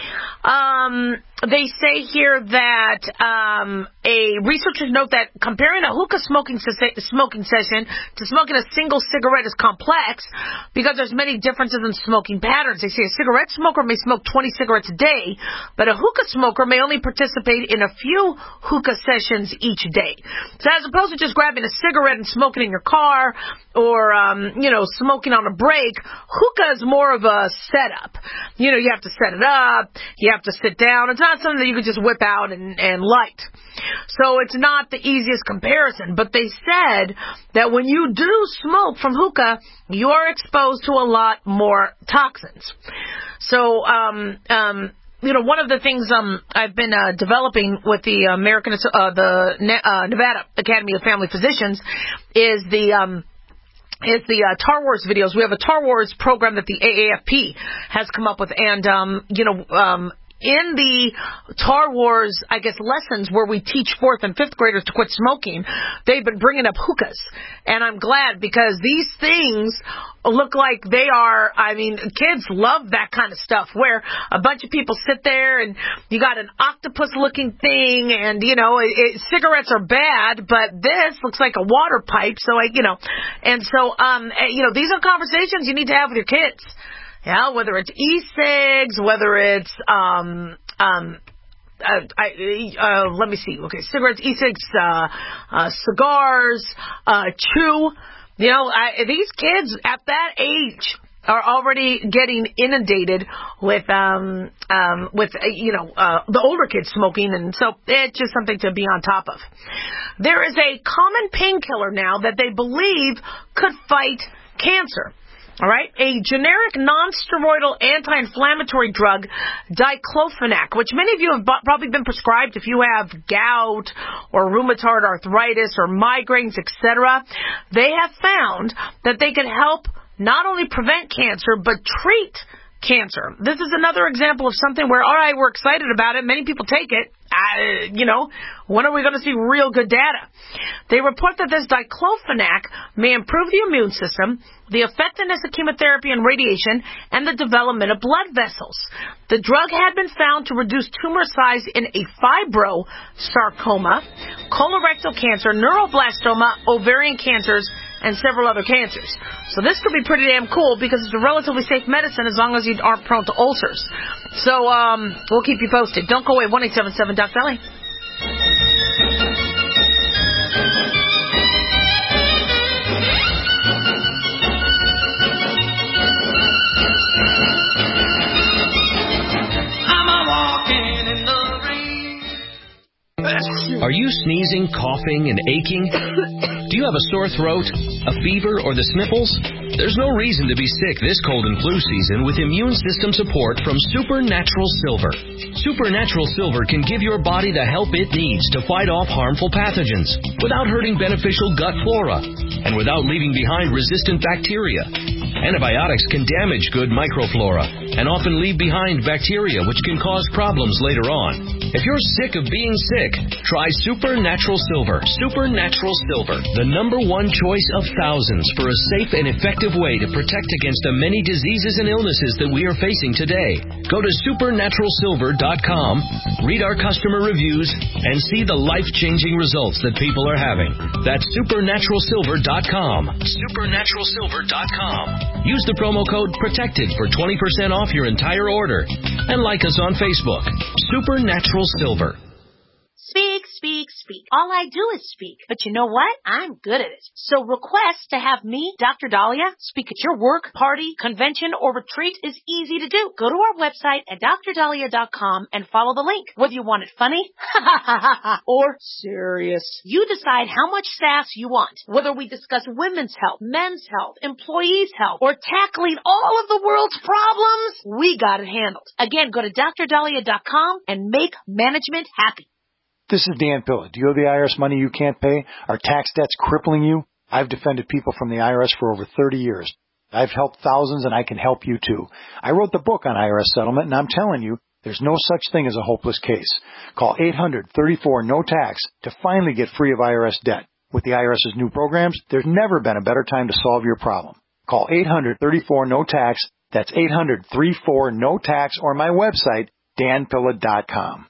Um, they say here that um, a researchers note that comparing a hookah smoking ses- smoking session to smoking a single cigarette is complex because there's many differences in smoking patterns. They say a cigarette smoker may smoke twenty cigarettes a day, but a hookah smoker may only participate in a few hookah sessions each day. So as opposed to just grabbing a cigarette and smoking in your car or, um, you know, smoking on a break, hookah is more of a setup. You know, you have to set it up, you have to sit down. It's not something that you can just whip out and, and light. So it's not the easiest comparison. But they said that when you do smoke from hookah, you are exposed to a lot more toxins. So, um, um, you know, one of the things um, I've been uh, developing with the American, uh, the uh, Nevada Academy of Family Physicians is the um, is the uh, Tar Wars videos. We have a Tar Wars program that the A A F P has come up with, and um, you know. Um, In the Tar Wars, I guess, lessons where we teach fourth and fifth graders to quit smoking, they've been bringing up hookahs. And I'm glad because these things look like they are, I mean, kids love that kind of stuff where a bunch of people sit there and you got an octopus-looking thing and, you know, it, it, cigarettes are bad, but this looks like a water pipe. So, I, you know, and so, um, you know, these are conversations you need to have with your kids. Yeah, whether it's e-cigs, whether it's, um, um, uh, I, uh, let me see, okay, cigarettes, e-cigs, uh, uh, cigars, uh, chew. You know, I, these kids at that age are already getting inundated with, um, um, with, uh, you know, uh, the older kids smoking, and so it's just something to be on top of. There is a common painkiller now that they believe could fight cancer. All right, a generic non-steroidal anti-inflammatory drug, diclofenac, which many of you have probably been prescribed if you have gout or rheumatoid arthritis or migraines, et cetera. They have found that they can help not only prevent cancer but treat cancer. This is another example of something where, all right, we're excited about it. Many people take it. Uh, you know, when are we going to see real good data? They report that this diclofenac may improve the immune system, the effectiveness of chemotherapy and radiation, and the development of blood vessels. The drug had been found to reduce tumor size in a fibrosarcoma, colorectal cancer, neuroblastoma, ovarian cancers, and several other cancers. So this could be pretty damn cool because it's a relatively safe medicine as long as you aren't prone to ulcers. So um, we'll keep you posted. Don't go away. one eight seven seven Doc Valley. Are you sneezing, coughing, and aching? Do you have a sore throat, a fever, or the sniffles? There's no reason to be sick this cold and flu season with immune system support from Supernatural Silver. Supernatural Silver can give your body the help it needs to fight off harmful pathogens without hurting beneficial gut flora and without leaving behind resistant bacteria. Antibiotics can damage good microflora and often leave behind bacteria which can cause problems later on. If you're sick of being sick, try Supernatural Silver. Supernatural Silver, the number one choice of thousands for a safe and effective way to protect against the many diseases and illnesses that we are facing today. Go to supernatural silver dot com, read our customer reviews, and see the life-changing results that people are having. That's supernatural silver dot com. supernatural silver dot com. Use the promo code PROTECTED for twenty percent off your entire order. And like us on Facebook. Supernatural Silver. Speak, speak, speak. speak. All I do is speak. But you know what? I'm good at it. So request to have me, Doctor Dahlia, speak at your work, party, convention, or retreat is easy to do. Go to our website at D R Dahlia dot com and follow the link. Whether you want it funny or serious, you decide how much sass you want. Whether we discuss women's health, men's health, employees' health, or tackling all of the world's problems, we got it handled. Again, go to D R Dahlia dot com and make management happy. This is Dan Pilla. Do you owe the I R S money you can't pay? Are tax debts crippling you? I've defended people from the I R S for over thirty years. I've helped thousands, and I can help you too. I wrote the book on I R S settlement, and I'm telling you, there's no such thing as a hopeless case. Call eight hundred, thirty-four, no tax to finally get free of I R S debt. With the IRS's new programs, there's never been a better time to solve your problem. Call eight hundred, thirty-four, no tax. That's eight hundred, thirty-four, no tax, or my website, Dan Pilla dot com.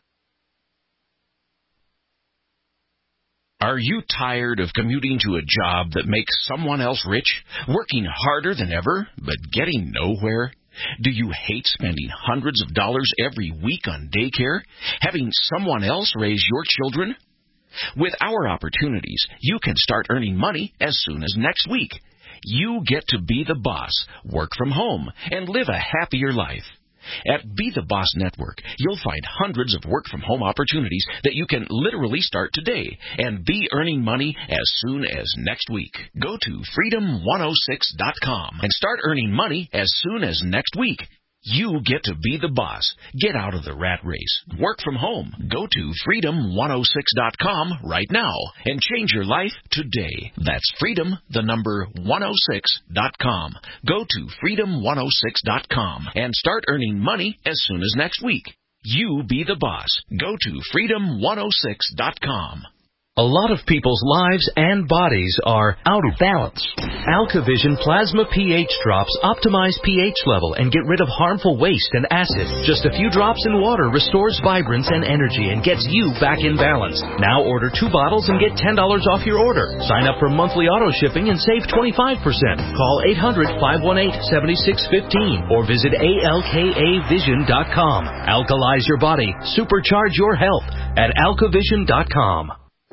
Are you tired of commuting to a job that makes someone else rich, working harder than ever, but getting nowhere? Do you hate spending hundreds of dollars every week on daycare, having someone else raise your children? With our opportunities, you can start earning money as soon as next week. You get to be the boss, work from home, and live a happier life. At Be the Boss Network, you'll find hundreds of work-from-home opportunities that you can literally start today and be earning money as soon as next week. Go to freedom one oh six dot com and start earning money as soon as next week. You get to be the boss. Get out of the rat race. Work from home. Go to freedom one oh six dot com right now and change your life today. That's freedom, the number one oh six dot com. Go to freedom one oh six dot com and start earning money as soon as next week. You be the boss. Go to freedom one oh six dot com. A lot of people's lives and bodies are out of balance. AlkaVision Plasma pH drops optimize pH level and get rid of harmful waste and acid. Just a few drops in water restores vibrance and energy and gets you back in balance. Now order two bottles and get ten dollars off your order. Sign up for monthly auto shipping and save twenty-five percent. Call eight hundred, five one eight, seven six one five or visit A L K A vision dot com. Alkalize your body. Supercharge your health at alka vision dot com.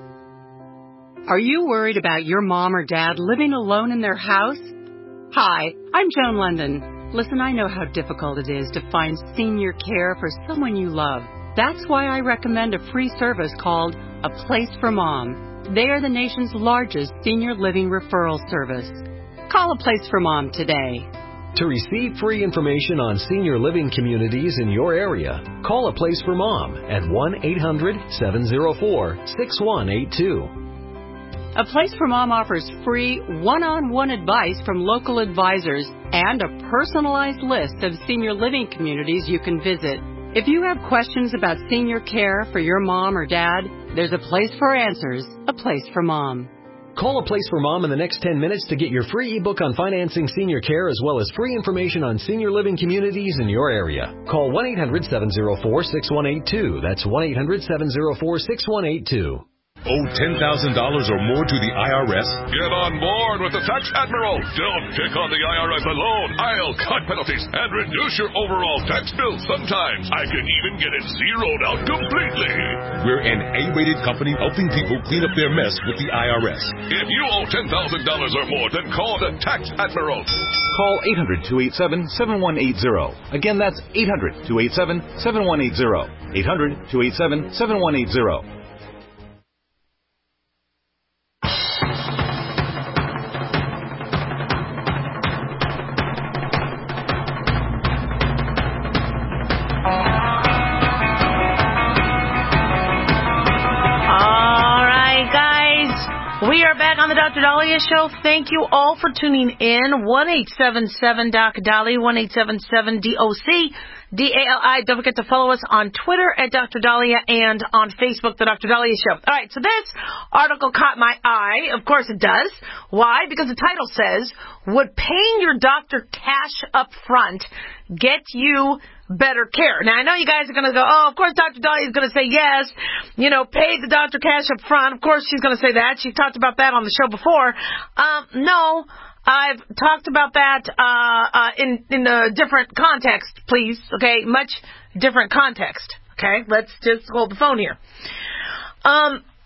Are you worried about your mom or dad living alone in their house? Hi, I'm Joan London. Listen, I know how difficult it is to find senior care for someone you love. That's why I recommend a free service called A Place for Mom. They are the nation's largest senior living referral service. Call A Place for Mom today. To receive free information on senior living communities in your area, call A Place for Mom at one eight hundred, seven oh four, six one eight two. A Place for Mom offers free one-on-one advice from local advisors and a personalized list of senior living communities you can visit. If you have questions about senior care for your mom or dad, there's a place for answers, A Place for Mom. Call A Place for Mom in the next ten minutes to get your free ebook on financing senior care as well as free information on senior living communities in your area. Call one eight hundred, seven oh four, six one eight two. That's one eight hundred, seven oh four, six one eight two. Owe ten thousand dollars or more to the I R S? Get on board with the Tax Admiral. Don't pick on the I R S alone. I'll cut penalties and reduce your overall tax bill. Sometimes I can even get it zeroed out completely. We're an A-rated company helping people clean up their mess with the I R S. If you owe ten thousand dollars or more, then call the Tax Admiral. Call eight hundred, two eight seven, seven one eight zero. Again, that's eight hundred, two eight seven, seven one eight zero. eight hundred, two eight seven, seven one eight zero. We are back on the Doctor Dahlia Show. Thank you all for tuning in. one eight seven seven D O C Dali, one eight seven seven D O C D A L I. Don't forget to follow us on Twitter at Doctor Dahlia and on Facebook, The Doctor Dahlia Show. All right, so this article caught my eye. Of course it does. Why? Because the title says, would paying your doctor cash up front get you better care? Now, I know you guys are going to go, oh, of course Doctor Dahlia is going to say yes. You know, pay the doctor cash up front. Of course she's going to say that. She's talked about that on the show before. Um, no. I've talked about that uh, uh, in in a different context, please. Okay, much different context. Okay, let's just hold the phone here. Um,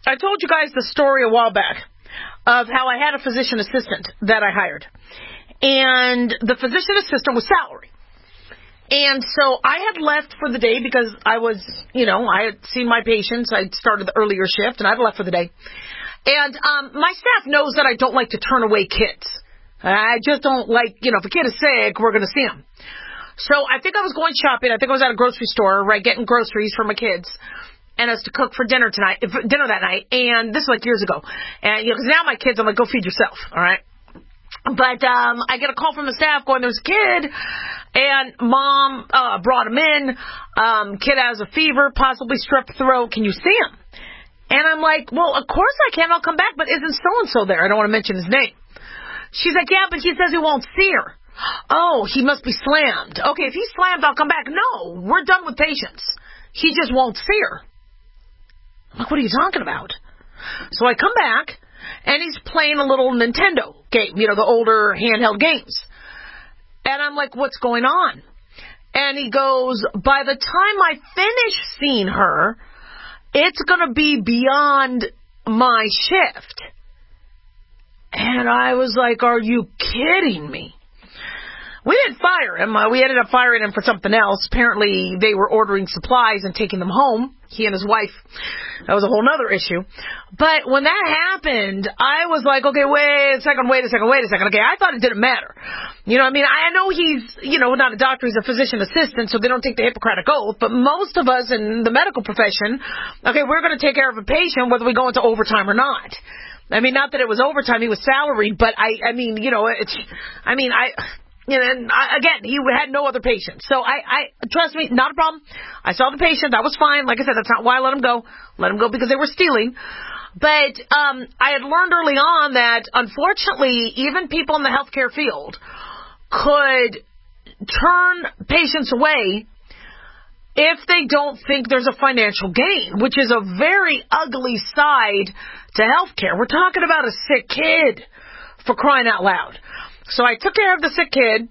I told you guys the story a while back of how I had a physician assistant that I hired. And the physician assistant was salary. And so I had left for the day because I was, you know, I had seen my patients. I started the earlier shift, and I had left for the day. And um, my staff knows that I don't like to turn away kids. I just don't like, you know, if a kid is sick, we're going to see him. So I think I was going shopping. I think I was at a grocery store, right, getting groceries for my kids. And I was to cook for dinner tonight, for dinner that night. And this was like years ago. And, you know, because now my kids, I'm like, go feed yourself, all right? But um, I get a call from the staff going, there's a kid, and mom uh, brought him in. Um, kid has a fever, possibly strep throat. Can you see him? And I'm like, well, of course I can. I'll come back. But isn't so-and-so there? I don't want to mention his name. She's like, yeah, but he says he won't see her. Oh, he must be slammed. Okay, if he's slammed, I'll come back. No, we're done with patients. He just won't see her. I'm like, what are you talking about? So I come back. And he's playing a little Nintendo game, you know, the older handheld games. And I'm like, what's going on? And he goes, by the time I finish seeing her, it's going to be beyond my shift. And I was like, are you kidding me? We didn't fire him. Uh, we ended up firing him for something else. Apparently, they were ordering supplies and taking them home. He and his wife. That was a whole other issue. But when that happened, I was like, okay, wait a second, wait a second, wait a second. Okay, I thought it didn't matter. You know what I mean? I know he's, you know, not a doctor, he's a physician assistant, so they don't take the Hippocratic Oath. But most of us in the medical profession, okay, we're going to take care of a patient whether we go into overtime or not. I mean, not that it was overtime, he was salaried, but I, I mean, you know, it's, I mean, I... You know, and I, again, he had no other patients. So I, I, trust me, not a problem. I saw the patient. That was fine. Like I said, that's not why I let him go. Let him go because they were stealing. But um, I had learned early on that, unfortunately, even people in the healthcare field could turn patients away if they don't think there's a financial gain, which is a very ugly side to healthcare. We're talking about a sick kid, for crying out loud. So I took care of the sick kid,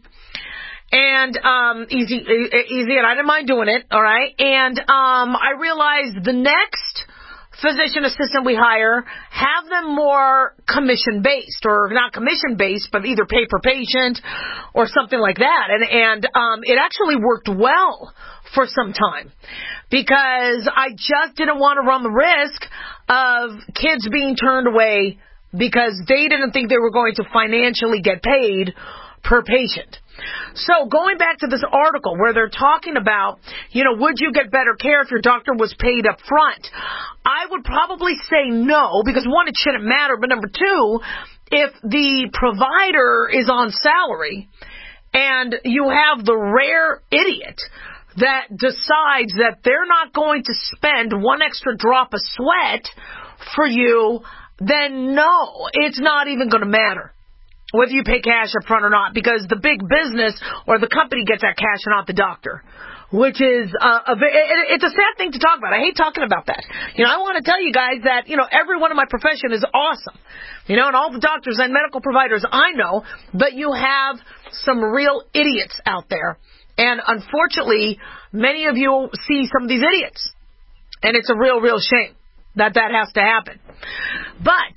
and um, easy, easy, and I didn't mind doing it, all right? And um, I realized the next physician assistant we hire, have them more commission-based, or not commission-based, but either pay per patient or something like that. And, and um, it actually worked well for some time, because I just didn't want to run the risk of kids being turned away because they didn't think they were going to financially get paid per patient. So going back to this article where they're talking about, you know, would you get better care if your doctor was paid up front? I would probably say no, because one, it shouldn't matter. But number two, if the provider is on salary and you have the rare idiot that decides that they're not going to spend one extra drop of sweat for you, then no, it's not even going to matter whether you pay cash up front or not, because the big business or the company gets that cash and not the doctor, which is uh, a, it, it's a sad thing to talk about. I hate talking about that. You know, I want to tell you guys that, you know, everyone in my profession is awesome, you know, and all the doctors and medical providers I know, but you have some real idiots out there. And unfortunately, many of you see some of these idiots, and it's a real, real shame that that has to happen. But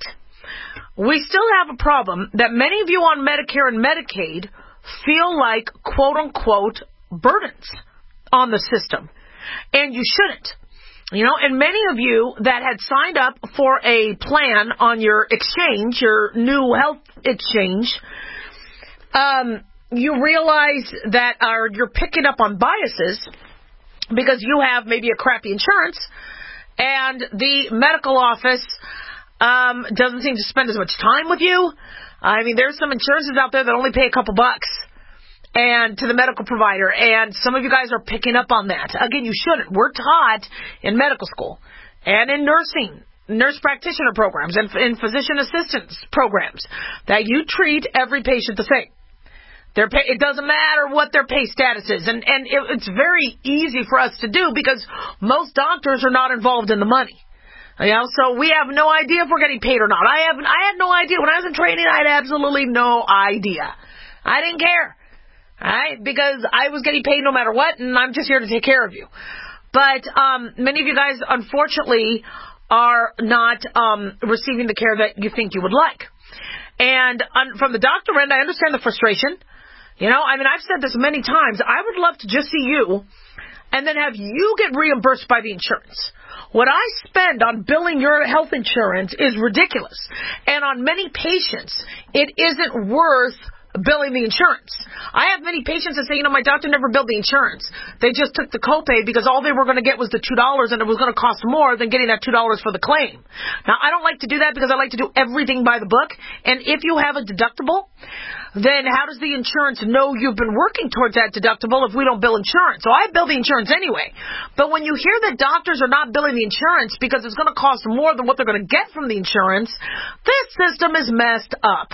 we still have a problem that many of you on Medicare and Medicaid feel like, quote-unquote, burdens on the system. And you shouldn't. You know, and many of you that had signed up for a plan on your exchange, your new health exchange, um, you realize that are, you're picking up on biases because you have maybe a crappy insurance, and the medical office um, doesn't seem to spend as much time with you. I mean, there's some insurances out there that only pay a couple bucks and to the medical provider, and some of you guys are picking up on that. Again, you shouldn't. We're taught in medical school and in nursing, nurse practitioner programs, and in physician assistance programs that you treat every patient the same. Their pay, it doesn't matter what their pay status is. And, and it, it's very easy for us to do because most doctors are not involved in the money. You know, so we have no idea if we're getting paid or not. I have, I had no idea. When I was in training, I had absolutely no idea. I didn't care. All right? Because I was getting paid no matter what, and I'm just here to take care of you. But um, many of you guys, unfortunately, are not um, receiving the care that you think you would like. And um, from the doctor end, I understand the frustration. You know, I mean, I've said this many times. I would love to just see you and then have you get reimbursed by the insurance. What I spend on billing your health insurance is ridiculous. And on many patients, it isn't worth billing the insurance. I have many patients that say, you know, my doctor never billed the insurance. They just took the copay because all they were going to get was the two dollars and it was going to cost more than getting that two dollars for the claim. Now, I don't like to do that because I like to do everything by the book. And if you have a deductible, then how does the insurance know you've been working towards that deductible if we don't bill insurance? So I bill the insurance anyway. But when you hear that doctors are not billing the insurance because it's going to cost more than what they're going to get from the insurance, this system is messed up.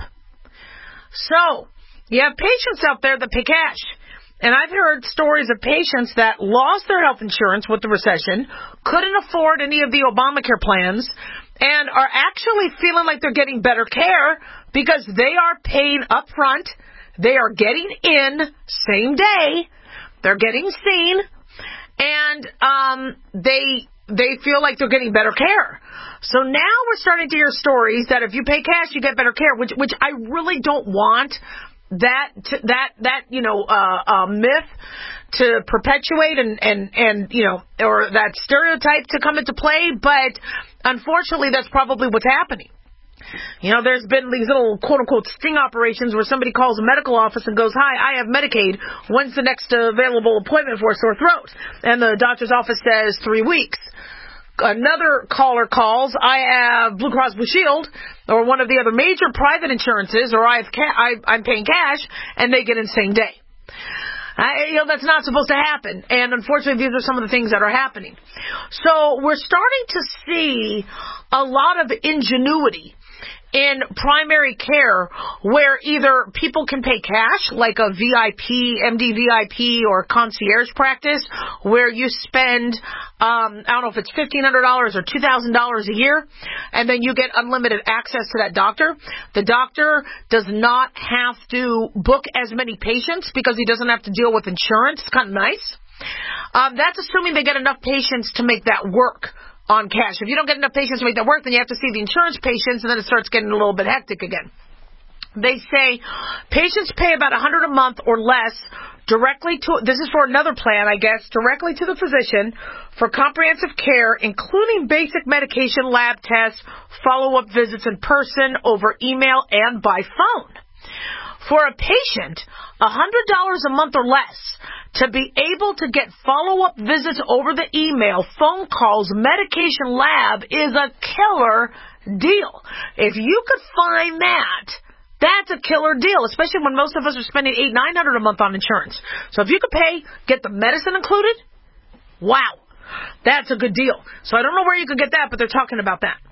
So, you have patients out there that pay cash. And I've heard stories of patients that lost their health insurance with the recession, couldn't afford any of the Obamacare plans, and are actually feeling like they're getting better care because they are paying up front, they are getting in same day, they're getting seen, and um, they they feel like they're getting better care. So now we're starting to hear stories that if you pay cash, you get better care, which which I really don't want that to, that that you know uh, uh, myth to perpetuate and and and you know or that stereotype to come into play. But unfortunately, that's probably what's happening. You know, there's been these little quote-unquote sting operations where somebody calls a medical office and goes, hi, I have Medicaid. When's the next available appointment for a sore throat? And the doctor's office says three weeks. Another caller calls, I have Blue Cross Blue Shield or one of the other major private insurances, or I've ca- I, I'm paying cash, and they get in same day. I, you know, that's not supposed to happen. And unfortunately, these are some of the things that are happening. So we're starting to see a lot of ingenuity in primary care where either people can pay cash, like a V I P, M D V I P, or concierge practice, where you spend, um, I don't know if it's fifteen hundred dollars or two thousand dollars a year, and then you get unlimited access to that doctor. The doctor does not have to book as many patients because he doesn't have to deal with insurance. It's kind of nice. Um, that's assuming they get enough patients to make that work on cash. If you don't get enough patients to make that work, then you have to see the insurance patients, and then it starts getting a little bit hectic again. They say patients pay about one hundred dollars a month or less directly to, this is for another plan, I guess, directly to the physician for comprehensive care, including basic medication, lab tests, follow-up visits in person, over email, and by phone. For a patient, one hundred dollars a month or less to be able to get follow-up visits over the email, phone calls, medication, lab is a killer deal. If you could find that, that's a killer deal, especially when most of us are spending eight, nine hundred a month on insurance. So if you could pay, get the medicine included, wow, that's a good deal. So I don't know where you could get that, but they're talking about that.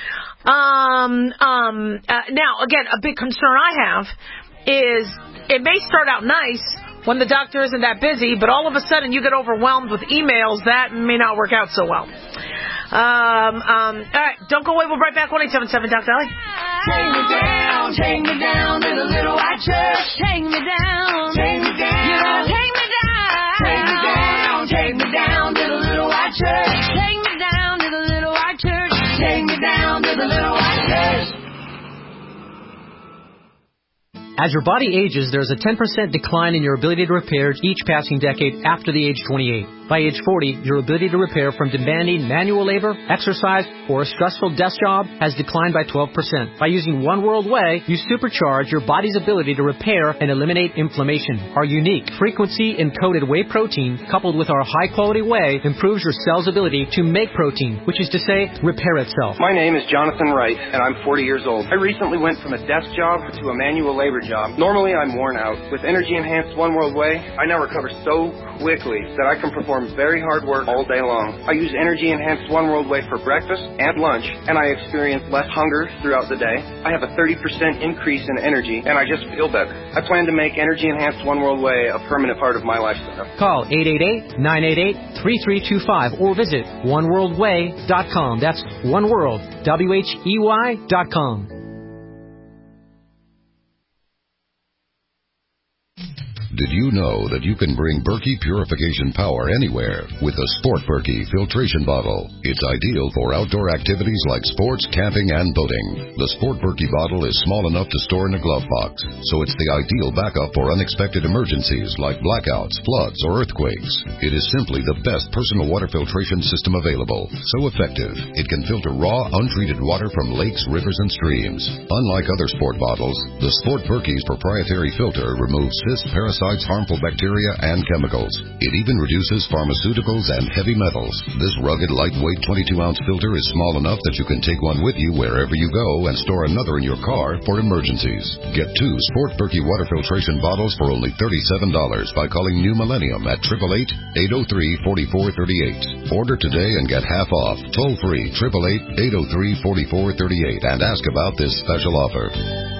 Um, um, uh, now, again, a big concern I have is it may start out nice when the doctor isn't that busy, but all of a sudden you get overwhelmed with emails. That may not work out so well. Um, um, all right, don't go away. We'll be right back. one eight seven seven Doc Dolly. Take me down, take me down to the little white church. Take me down, take me down. You know, take me down. Take me down, take me down to the little white church. Take me down to the little white church. Take me down to the little white church. As your body ages, there's a ten percent decline in your ability to repair each passing decade after the age twenty-eight. By age forty, your ability to repair from demanding manual labor, exercise, or a stressful desk job has declined by twelve percent. By using One World Whey, you supercharge your body's ability to repair and eliminate inflammation. Our unique frequency-encoded whey protein, coupled with our high-quality whey, improves your cell's ability to make protein, which is to say, repair itself. My name is Jonathan Wright, and I'm forty years old. I recently went from a desk job to a manual labor job. Normally, I'm worn out. With energy-enhanced One World Whey, I now recover so quickly that I can perform very hard work all day long. I use energy-enhanced One World Whey for breakfast and lunch, and I experience less hunger throughout the day. I have a thirty percent increase in energy, and I just feel better. I plan to make energy-enhanced One World Whey a permanent part of my lifestyle. Call eight eight eight, nine eight eight, three three two five or visit one world whey dot com. That's One World, W H E Y dot com. Did you know that you can bring Berkey purification power anywhere with the Sport Berkey filtration bottle? It's ideal for outdoor activities like sports, camping, and boating. The Sport Berkey bottle is small enough to store in a glove box, so it's the ideal backup for unexpected emergencies like blackouts, floods, or earthquakes. It is simply the best personal water filtration system available. So effective, it can filter raw, untreated water from lakes, rivers, and streams. Unlike other sport bottles, the Sport Berkey's proprietary filter removes cysts, parasites, harmful bacteria, and chemicals. It even reduces pharmaceuticals and heavy metals. This rugged, lightweight twenty-two ounce filter is small enough that you can take one with you wherever you go and store another in your car for emergencies. Get two Sport Berkey water filtration bottles for only thirty-seven dollars by calling New Millennium at eight eight eight, eight oh three, four four three eight. Order today and get half off. Toll free, eight eight eight, eight oh three, four four three eight, and ask about this special offer.